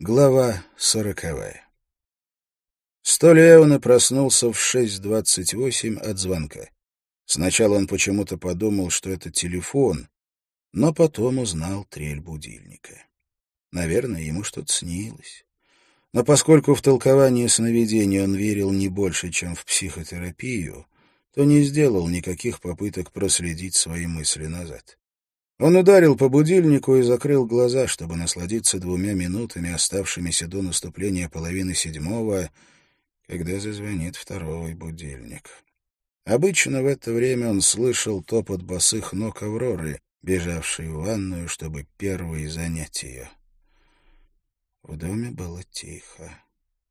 Глава 40. Столеоне проснулся в 6:28 от звонка. Сначала он почему-то подумал, что это телефон, но потом узнал трель будильника. Наверное, ему что-то снилось. Но поскольку в толкование сновидений он верил не больше, чем в психотерапию, то не сделал никаких попыток проследить свои мысли назад. Он ударил по будильнику и закрыл глаза, чтобы насладиться 2 минутами, оставшимися до наступления 6:30, когда зазвонит второй будильник. Обычно в это время он слышал топот босых ног Авроры, бежавшей в ванную, чтобы первой занять ее. В доме было тихо.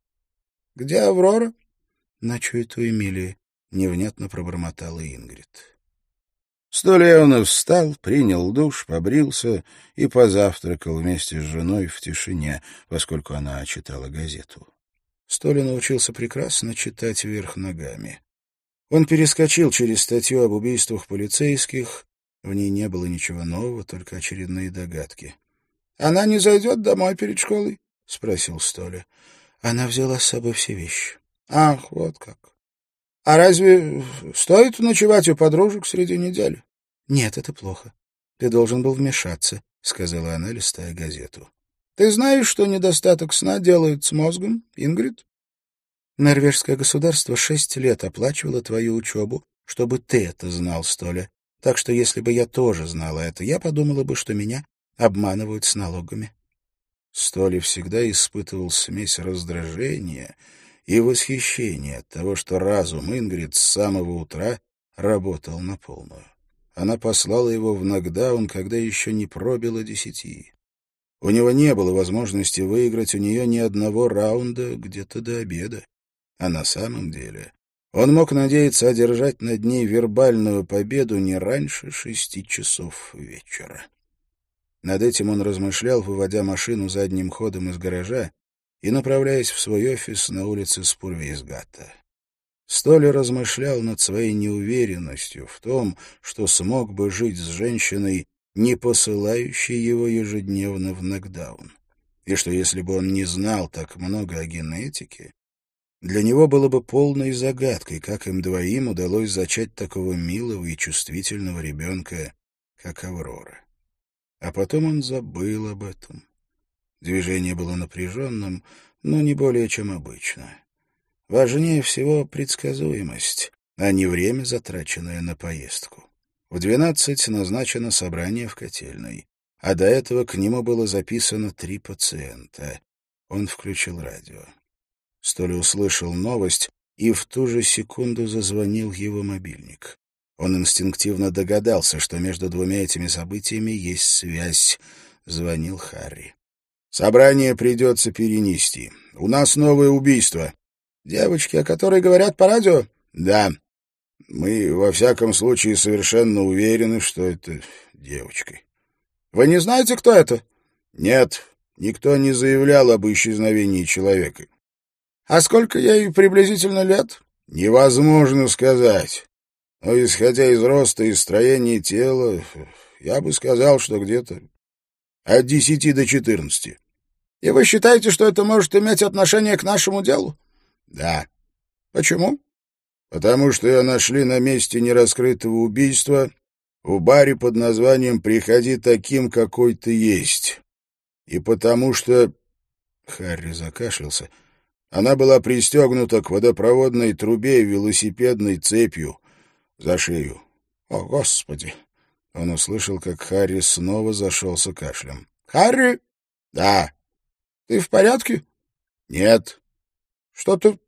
«Где Аврора?» «Ночует у Эмилии», — невнятно пробормотала Ингрид. Столеоне встал, принял душ, побрился и позавтракал вместе с женой в тишине, поскольку она читала газету. Столи научился прекрасно читать вверх ногами. Он перескочил через статью об убийствах полицейских. В ней не было ничего нового, только очередные догадки. — Она не зайдет домой перед школой? — спросил Столи. Она взяла с собой все вещи. — Ах, вот как. А разве стоит ночевать у подружек среди недели? — Нет, это плохо. Ты должен был вмешаться, — сказала она, листая газету. — Ты знаешь, что недостаток сна делает с мозгом, Ингрид? Норвежское государство 6 лет оплачивало твою учебу, чтобы ты это знал, Столя. Так что если бы я тоже знала это, я подумала бы, что меня обманывают с налогами. Столи всегда испытывал смесь раздражения и восхищение от того, что разум Ингрид с самого утра работал на полную. Она послала его в нокдаун, когда еще не пробило 10. У него не было возможности выиграть у нее ни одного раунда где-то до обеда. А на самом деле он мог надеяться одержать над ней вербальную победу не раньше 6 часов вечера. Над этим он размышлял, выводя машину задним ходом из гаража и направляясь в свой офис на улице Спурвейсгата. Столи размышлял над своей неуверенностью в том, что смог бы жить с женщиной, не посылающей его ежедневно в нокдаун, и что если бы он не знал так много о генетике, для него было бы полной загадкой, как им двоим удалось зачать такого милого и чувствительного ребенка, как Аврора. А потом он забыл об этом. Движение было напряженным, но не более чем обычно. Важнее всего предсказуемость, а не время, затраченное на поездку. В 12 назначено собрание в котельной, а до этого к нему было записано 3 пациента. Он включил радио. Столи услышал новость, и в ту же секунду зазвонил его мобильник. Он инстинктивно догадался, что между 2 этими событиями есть связь. Звонил Харри. «Собрание придется перенести. У нас новое убийство». «Девочки, о которой говорят по радио?» «Да. Мы, во всяком случае, совершенно уверены, что это девочка». «Вы не знаете, кто это?» «Нет, никто не заявлял об исчезновении человека». «А сколько ей приблизительно лет?» «Невозможно сказать. Но, исходя из роста и строения тела, я бы сказал, что где-то от 10 до 14. И вы считаете, что это может иметь отношение к нашему делу?» «Да». «Почему?» «Потому что ее нашли на месте нераскрытого убийства в баре под названием «Приходи таким, какой ты есть». И потому что...» Харри закашлялся. «Она была пристегнута к водопроводной трубе велосипедной цепью за шею». «О, Господи!» Он услышал, как Харри снова зашелся кашлем. «Харри?» «Да». «Ты в порядке?» «Нет». «Что-то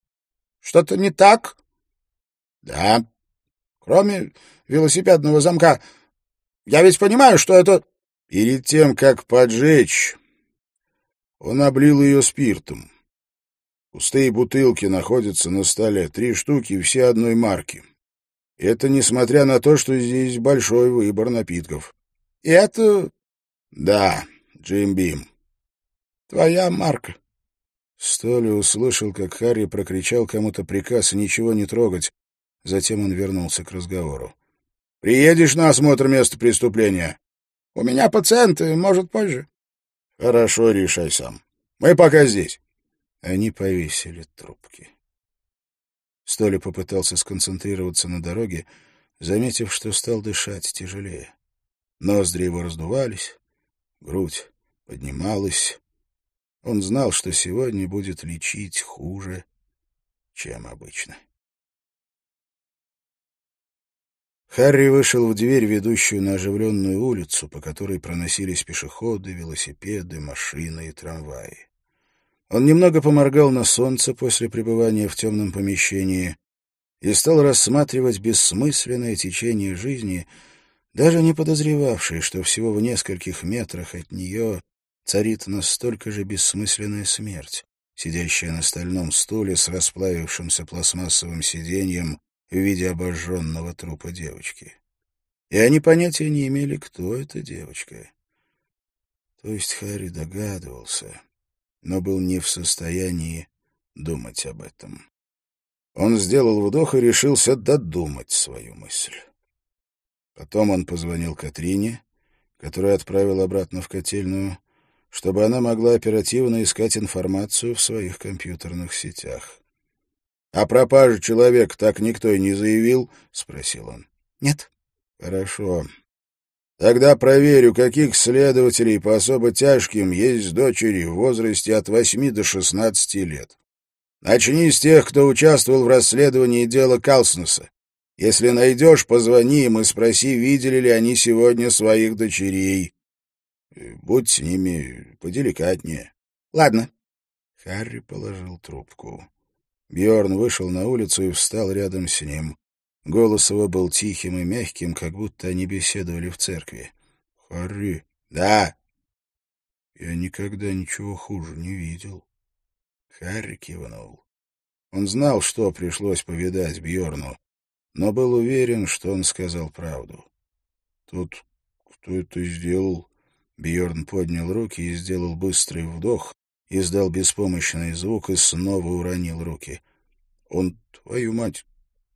не так?» «Да». «Кроме велосипедного замка. Я ведь понимаю, что это...» «Перед тем, как поджечь, он облил ее спиртом. Пустые бутылки находятся на столе, 3 штуки, все одной марки. Это несмотря на то, что здесь большой выбор напитков». «И это...» «Да, Джим Бим». «Твоя марка». Столи услышал, как Харри прокричал кому-то приказ ничего не трогать. Затем он вернулся к разговору. «Приедешь на осмотр места преступления?» «У меня пациенты, может, позже». «Хорошо, решай сам». Мы пока здесь». Они повесили трубки. Столя попытался сконцентрироваться на дороге, заметив, что стал дышать тяжелее. Ноздри его раздувались, грудь поднималась. Он знал, что сегодня будет лечить хуже, чем обычно. Харри вышел в дверь, ведущую на оживленную улицу, по которой проносились пешеходы, велосипеды, машины и трамваи. Он немного поморгал на солнце после пребывания в темном помещении и стал рассматривать бессмысленное течение жизни, даже не подозревавший, что всего в нескольких метрах от нее царит настолько же бессмысленная смерть, сидящая на стальном стуле с расплавившимся пластмассовым сиденьем в виде обожженного трупа девочки. И они понятия не имели, кто эта девочка. То есть Харри догадывался, но был не в состоянии думать об этом. Он сделал вдох и решился додумать свою мысль. Потом он позвонил Катрине, которая отправила обратно в котельную, чтобы она могла оперативно искать информацию в своих компьютерных сетях. — А пропажу человека так никто и не заявил? — спросил он. — Нет. — Хорошо. Тогда проверю, каких следователей по особо тяжким есть дочери в возрасте от 8 до 16 лет. Начни с тех, кто участвовал в расследовании дела Калснеса. Если найдешь, позвони им и спроси, видели ли они сегодня своих дочерей. Будь с ними поделикатнее. — Ладно. Харри положил трубку. Бьорн вышел на улицу и встал рядом с ним. Голос его был тихим и мягким, как будто они беседовали в церкви. — Харри. — Да. — Я никогда ничего хуже не видел. Харри кивнул. Он знал, что пришлось повидать Бьорну, но был уверен, что он сказал правду. — Тот, кто это сделал... Бьорн поднял руки и сделал быстрый вдох, издал беспомощный звук и снова уронил руки. — Он, твою мать,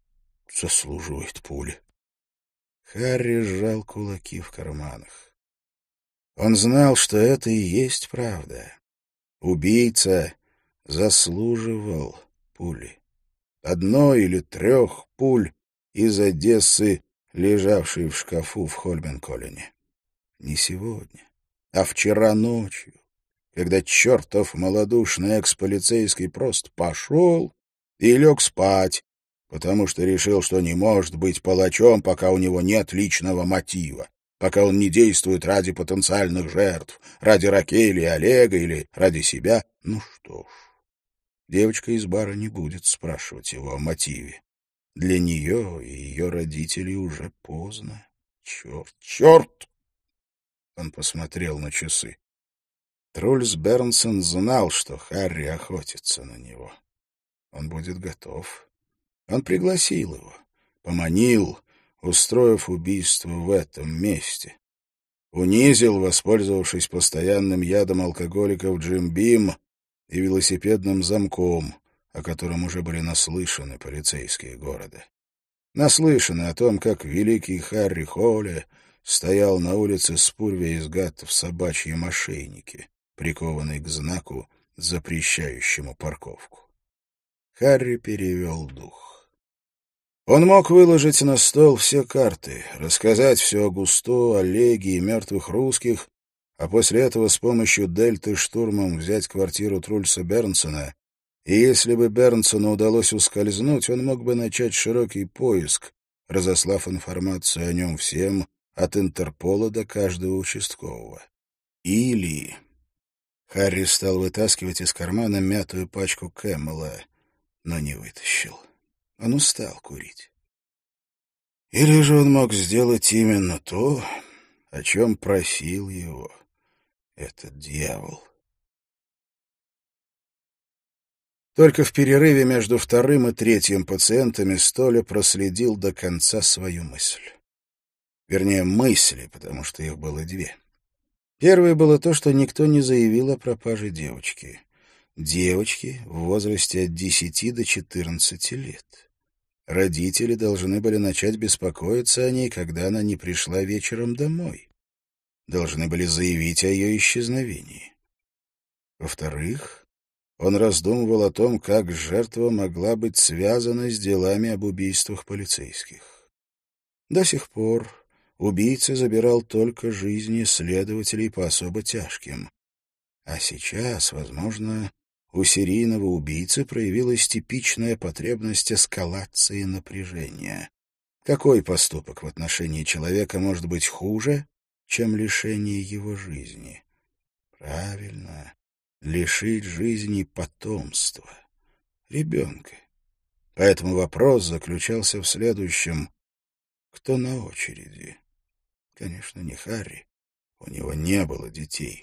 заслуживает пули. Харри сжал кулаки в карманах. Он знал, что это и есть правда. Убийца заслуживал пули. 1 или 3 пуль из Одессы, лежавшей в шкафу в Хольменколлене. Не сегодня, а вчера ночью, когда чертов малодушный экс-полицейский просто пошел и лег спать, потому что решил, что не может быть палачом, пока у него нет личного мотива, пока он не действует ради потенциальных жертв, ради Ракели и Олега или ради себя. Ну что ж, девочка из бара не будет спрашивать его о мотиве. Для нее и ее родителей уже поздно. Черт, черт! Он посмотрел на часы. Трульс Бернсон знал, что Харри охотится на него. Он будет готов. Он пригласил его, поманил, устроив убийство в этом месте. Унизил, воспользовавшись постоянным ядом алкоголиков Джим Бим и велосипедным замком, о котором уже были наслышаны полицейские города. Наслышаны о том, как великий Харри Холле стоял на улице Спурвия из Гатта в собачьем ошейнике, прикованный к знаку, запрещающему парковку. Харри перевел дух. Он мог выложить на стол все карты, рассказать все о Густо, Олеге и мертвых русских, а после этого с помощью Дельты штурмом взять квартиру Трульса Бернсона, и если бы Бернсону удалось ускользнуть, он мог бы начать широкий поиск, разослав информацию о нем всем, от Интерпола до каждого участкового. Или... Харри стал вытаскивать из кармана мятую пачку Кэмела, но не вытащил. Он устал курить. Или же он мог сделать именно то, о чем просил его этот дьявол. Только в перерыве между 2-м и 3-м пациентами Столя проследил до конца свою мысль. Вернее, мысли, потому что их было 2. Первое было то, что никто не заявил о пропаже девочки. Девочки в возрасте от 10 до 14 лет. Родители должны были начать беспокоиться о ней, когда она не пришла вечером домой. Должны были заявить о ее исчезновении. Во-вторых, он раздумывал о том, как жертва могла быть связана с делами об убийствах полицейских. До сих пор убийца забирал только жизни следователей по особо тяжким. А сейчас, возможно, у серийного убийцы проявилась типичная потребность эскалации напряжения. Какой поступок в отношении человека может быть хуже, чем лишение его жизни? Правильно, лишить жизни потомства, ребенка. Поэтому вопрос заключался в следующем: кто на очереди? Конечно, не Харри, у него не было детей.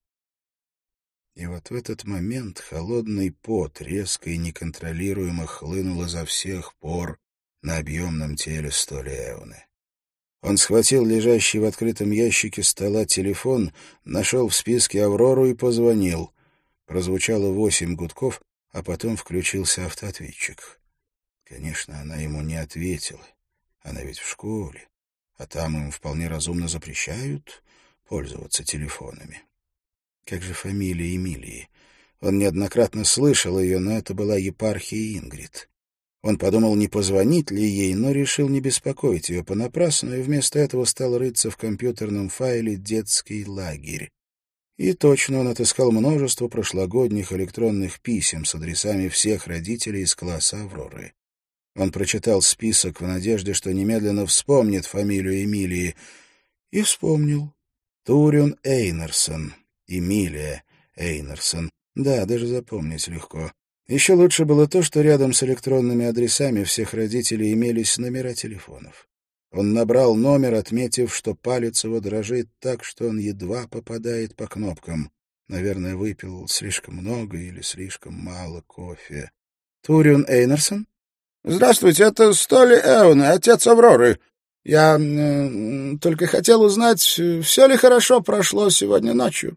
И вот в этот момент холодный пот резко и неконтролируемо хлынул изо всех пор на объемном теле Столи Эоне. Он схватил лежащий в открытом ящике стола телефон, нашел в списке Аврору и позвонил. Прозвучало 8 гудков, а потом включился автоответчик. Конечно, она ему не ответила. Она ведь в школе, а там им вполне разумно запрещают пользоваться телефонами. Как же фамилия Эмилии? Он неоднократно слышал ее, но это была епархия Ингрид. Он подумал, не позвонить ли ей, но решил не беспокоить ее понапрасну, и вместо этого стал рыться в компьютерном файле «Детский лагерь». И точно он отыскал множество прошлогодних электронных писем с адресами всех родителей из класса Авроры. Он прочитал список в надежде, что немедленно вспомнит фамилию Эмилии. И вспомнил. Турюн Эйнарсон. Эмилия Эйнарсон. Да, даже запомнить легко. Еще лучше было то, что рядом с электронными адресами всех родителей имелись номера телефонов. Он набрал номер, отметив, что палец его дрожит так, что он едва попадает по кнопкам. Наверное, выпил слишком много или слишком мало кофе. «Турюн Эйнарсон?» «Здравствуйте, это Столи Эоне, отец Авроры. Я только хотел узнать, все ли хорошо прошло сегодня ночью».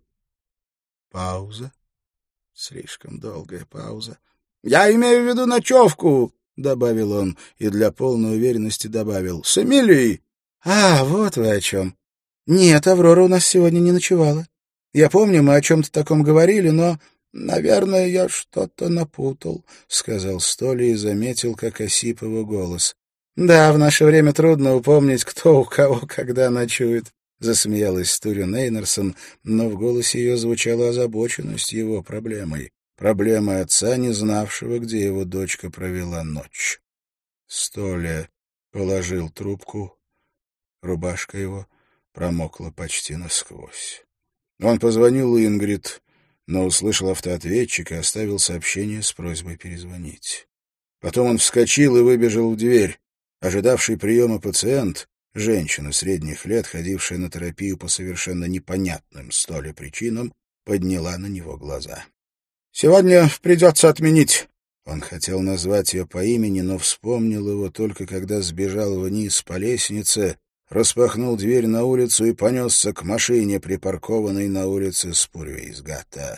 Пауза. Слишком долгая пауза. «Я имею в виду ночевку», — добавил он, и для полной уверенности добавил. «С Эмилией». «А, вот вы о чем. Нет, Аврора у нас сегодня не ночевала. Я помню, мы о чем-то таком говорили, но, наверное, я что-то напутал», — сказал Столи и заметил, как осип его голос. «Да, в наше время трудно упомнить, кто у кого когда ночует», — засмеялась Турюн Эйнарсон, но в голосе ее звучала озабоченность его проблемой. Проблемой отца, не знавшего, где его дочка провела ночь. Столи положил трубку. Рубашка его промокла почти насквозь. Он позвонил Ингрид, но услышал автоответчик и оставил сообщение с просьбой перезвонить. Потом он вскочил и выбежал в дверь. Ожидавший приема пациент, женщина средних лет, ходившая на терапию по совершенно непонятным Столи причинам, подняла на него глаза. «Сегодня придется отменить». Он хотел назвать ее по имени, но вспомнил его только когда сбежал вниз по лестнице, распахнул дверь на улицу и понесся к машине, припаркованной на улице Спурвейсгата.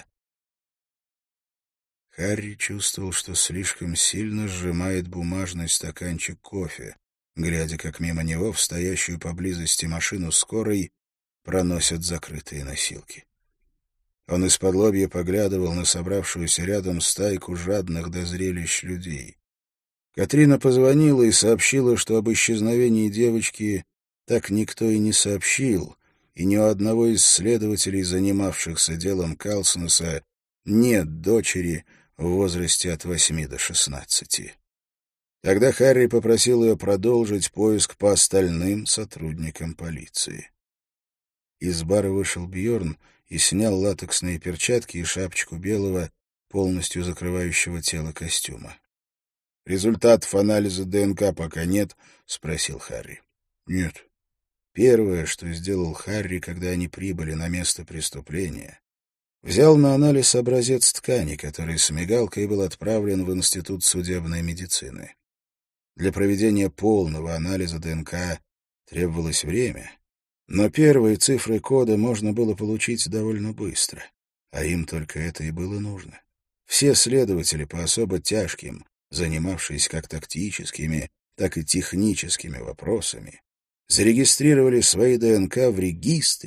Харри чувствовал, что слишком сильно сжимает бумажный стаканчик кофе, глядя, как мимо него в стоящую поблизости машину скорой проносят закрытые носилки. Он исподлобья поглядывал на собравшуюся рядом стайку жадных до зрелищ людей. Катрина позвонила и сообщила, что об исчезновении девочки так никто и не сообщил, и ни у одного из следователей, занимавшихся делом Калснеса, нет дочери в возрасте от 8 до 16. Тогда Харри попросил ее продолжить поиск по остальным сотрудникам полиции. Из бара вышел Бьорн и снял латексные перчатки и шапочку белого, полностью закрывающего тело костюма. «Результатов анализа ДНК пока нет?» — спросил Харри. «Нет». Первое, что сделал Харри, когда они прибыли на место преступления, взял на анализ образец ткани, который с мигалкой был отправлен в Институт судебной медицины. Для проведения полного анализа ДНК требовалось время, но первые цифры кода можно было получить довольно быстро, а им только это и было нужно. Все следователи по особо тяжким, занимавшиеся как тактическими, так и техническими вопросами, зарегистрировали свои ДНК в регистре,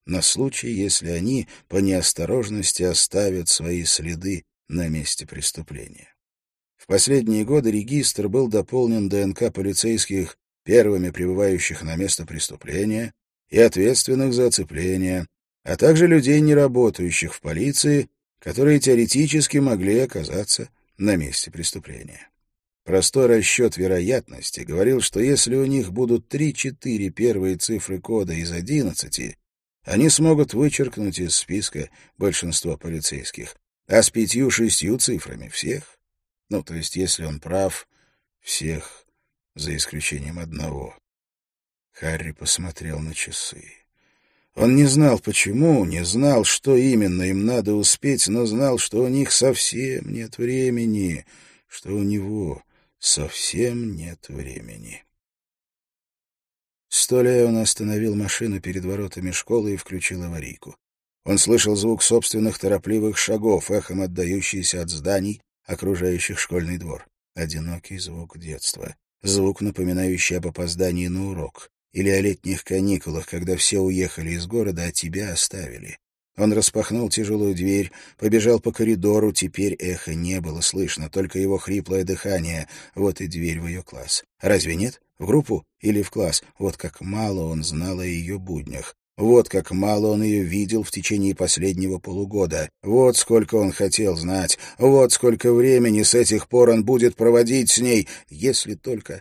на случай, если они по неосторожности оставят свои следы на месте преступления. В последние годы регистр был дополнен ДНК полицейских, первыми прибывающих на место преступления, и ответственных за оцепление, а также людей, не работающих в полиции, которые теоретически могли оказаться на месте преступления. Простой расчет вероятности говорил, что если у них будут 3-4 первые цифры кода из 11, они смогут вычеркнуть из списка большинство полицейских, а с 5-6 цифрами — всех. Ну, то есть, если он прав, всех, за исключением одного. Харри посмотрел на часы. Он не знал, почему, не знал, что именно им надо успеть, но знал, что у них совсем нет времени, что у него совсем нет времени. Столя он остановил машину перед воротами школы и включил аварийку. Он слышал звук собственных торопливых шагов, эхом отдающийся от зданий, окружающих школьный двор. Одинокий звук детства. Звук, напоминающий об опоздании на урок. Или о летних каникулах, когда все уехали из города, а тебя оставили. Он распахнул тяжелую дверь, побежал по коридору, теперь эхо не было слышно, только его хриплое дыхание. Вот и дверь в ее класс. Разве нет? В группу или в класс? Вот как мало он знал о ее буднях. Вот как мало он ее видел в течение последнего полугода. Вот сколько он хотел знать. Вот сколько времени с этих пор он будет проводить с ней. Если только...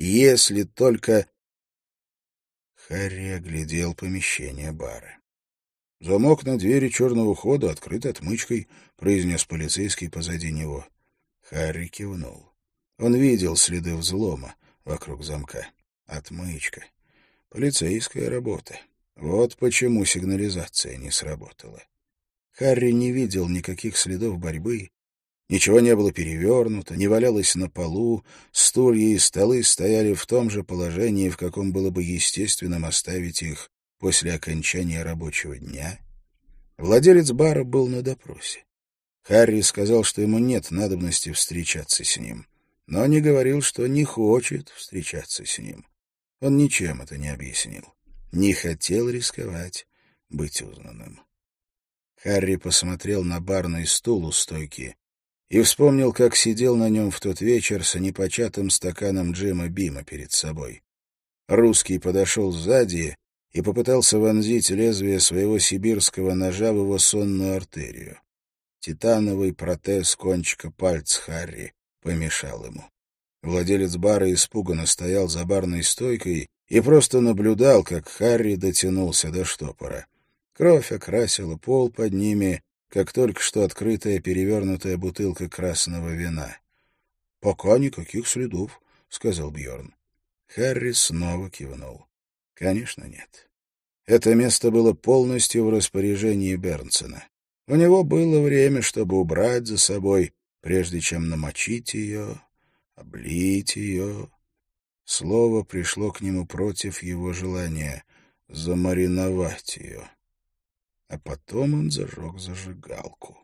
Харри оглядел помещение бара. «Замок на двери черного хода открыт отмычкой», — произнес полицейский позади него. Харри кивнул. Он видел следы взлома вокруг замка. Отмычка. Полицейская работа. Вот почему сигнализация не сработала. Харри не видел никаких следов борьбы. Ничего не было перевернуто, не валялось на полу, стулья и столы стояли в том же положении, в каком было бы естественным оставить их после окончания рабочего дня. Владелец бара был на допросе. Харри сказал, что ему нет надобности встречаться с ним, но не говорил, что не хочет встречаться с ним. Он ничем это не объяснил. Не хотел рисковать быть узнанным. Харри посмотрел на барный стул у стойки и вспомнил, как сидел на нем в тот вечер с непочатым стаканом Джима Бима перед собой. Русский подошел сзади и попытался вонзить лезвие своего сибирского ножа в его сонную артерию. Титановый протез кончика пальца Харри помешал ему. Владелец бара испуганно стоял за барной стойкой и просто наблюдал, как Харри дотянулся до штопора. Кровь окрасила пол под ними, как только что открытая перевернутая бутылка красного вина. — Пока никаких следов, — сказал Бьорн. Харри снова кивнул. — Конечно, нет. Это место было полностью в распоряжении Бернсона. У него было время, чтобы убрать за собой, прежде чем намочить ее, облить ее. Слово пришло к нему против его желания — замариновать ее. А потом он зажег зажигалку.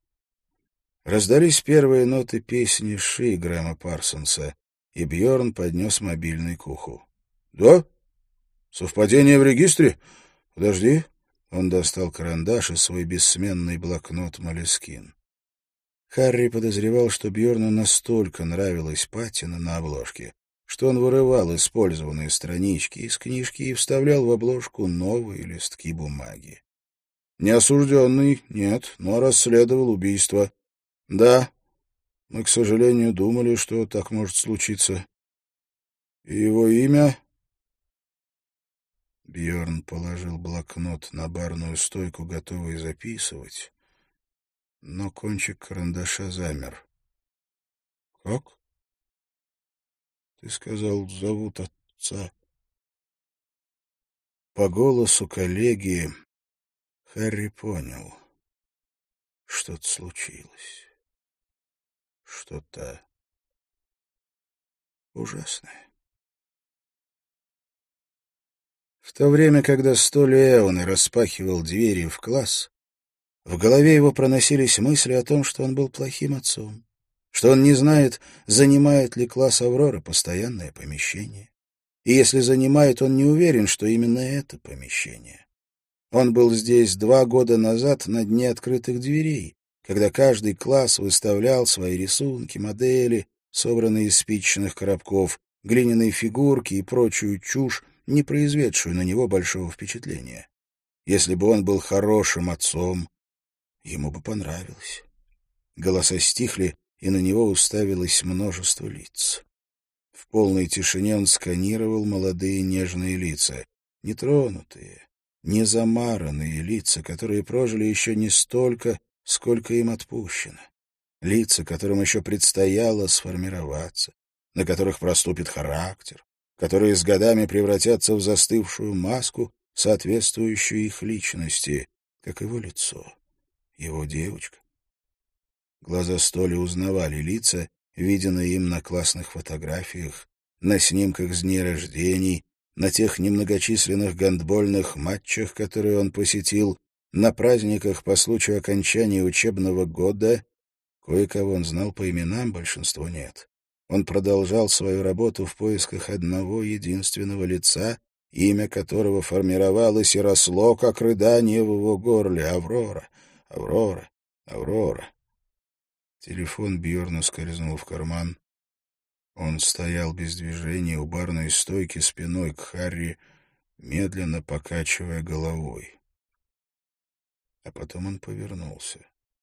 Раздались первые ноты песни «Ши» Грэма Парсонса, и Бьорн поднес мобильный к уху. — Да? Совпадение в регистре? Подожди. Он достал карандаш и свой бессменный блокнот «Молескин». Харри подозревал, что Бьорну настолько нравилась патина на обложке, что он вырывал использованные странички из книжки и вставлял в обложку новые листки бумаги. Неосужденный, нет, но расследовал убийство. Да, мы, к сожалению, думали, что так может случиться. И его имя... Бьорн положил блокнот на барную стойку, готовый записывать, но кончик карандаша замер. — Как? — Ты сказал, зовут отца. По голосу коллеги Харри понял, что-то случилось. Что-то ужасное. В то время, когда Столи распахивал двери в класс, в голове его проносились мысли о том, что он был плохим отцом, что он не знает, занимает ли класс Авроры постоянное помещение. И если занимает, он не уверен, что именно это помещение. Он был здесь 2 года назад на дне открытых дверей, когда каждый класс выставлял свои рисунки, модели, собранные из спичечных коробков, глиняные фигурки и прочую чушь, не произведшую на него большого впечатления. Если бы он был хорошим отцом, ему бы понравилось. Голоса стихли, и на него уставилось множество лиц. В полной тишине он сканировал молодые нежные лица, нетронутые, незамаранные лица, которые прожили еще не столько, сколько им отпущено. Лица, которым еще предстояло сформироваться, на которых проступит характер, которые с годами превратятся в застывшую маску, соответствующую их личности, как его лицо, его девочка. Глаза Столи узнавали лица, виденные им на классных фотографиях, на снимках с дней рождений, на тех немногочисленных гандбольных матчах, которые он посетил, на праздниках по случаю окончания учебного года. Кое-кого он знал по именам, большинство нет. Он продолжал свою работу в поисках одного единственного лица, имя которого формировалось и росло, как рыдание в его горле. Аврора, Аврора, Аврора. Телефон Бьорна скользнул в карман. Он стоял без движения у барной стойки спиной к Харри, медленно покачивая головой. А потом он повернулся.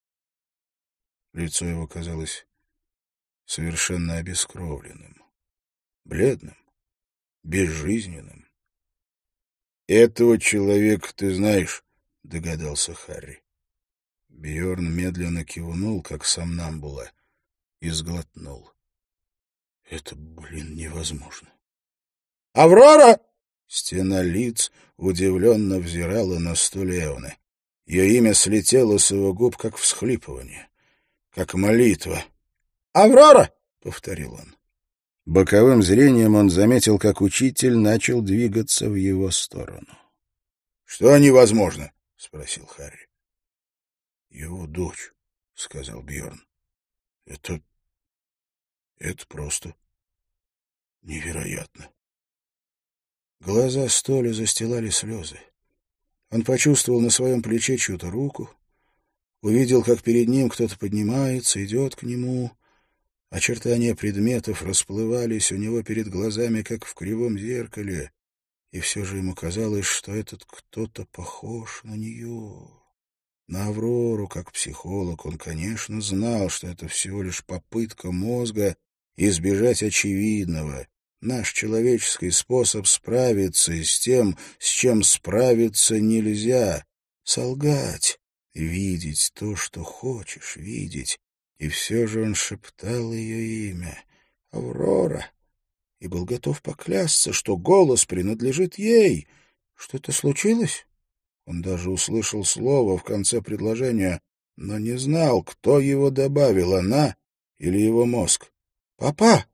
Лицо его казалось совершенно обескровленным, бледным, безжизненным. «Этого человека ты знаешь», — догадался Харри. Бьорн медленно кивнул, как сомнамбула, и сглотнул. «Это, невозможно». «Аврора!» Стена лиц удивленно взирала на Стулеоне. Ее имя слетело с его губ, как всхлипывание, как молитва. «Аврора!» — повторил он. Боковым зрением он заметил, как учитель начал двигаться в его сторону. — Что невозможно? — спросил Харри. — Его дочь, — сказал Бьорн. — Это просто невероятно. Глаза Столи застилали слезы. Он почувствовал на своем плече чью-то руку, увидел, как перед ним кто-то поднимается, идет к нему. Очертания предметов расплывались у него перед глазами, как в кривом зеркале, и все же ему казалось, что этот кто-то похож на нее. На Аврору, как психолог, он, конечно, знал, что это всего лишь попытка мозга избежать очевидного, наш человеческий способ справиться с тем, с чем справиться нельзя, солгать, видеть то, что хочешь видеть. И все же он шептал ее имя — Аврора, и был готов поклясться, что голос принадлежит ей. Что-то случилось? Он даже услышал слово в конце предложения, но не знал, кто его добавил, она или его мозг. «Папа!»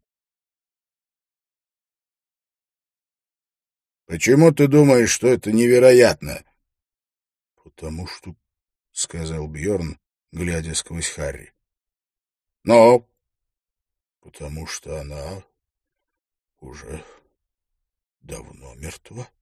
«Почему ты думаешь, что это невероятно?» «Потому что...» — сказал Бьорн, глядя сквозь Харри. «Но...» «Потому что она уже давно мертва».